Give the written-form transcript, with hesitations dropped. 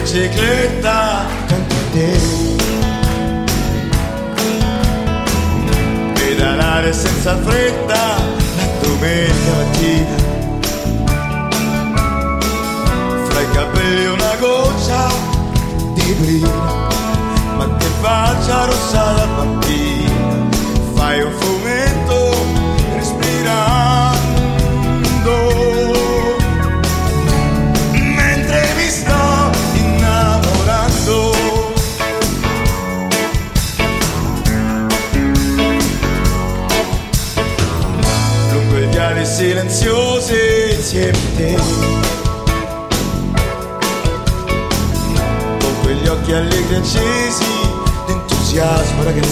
bicicletta accanto a te, pedalare senza fretta la domenica mattina, fra i capelli una goccia di brina, ma che faccia rossa da bambina, fai un fumetto respirando, mentre mi sto innamorando. Lungo i viali silenziosi insieme a te, con quegli occhi allegri accesi d'entusiasmo ragazzino,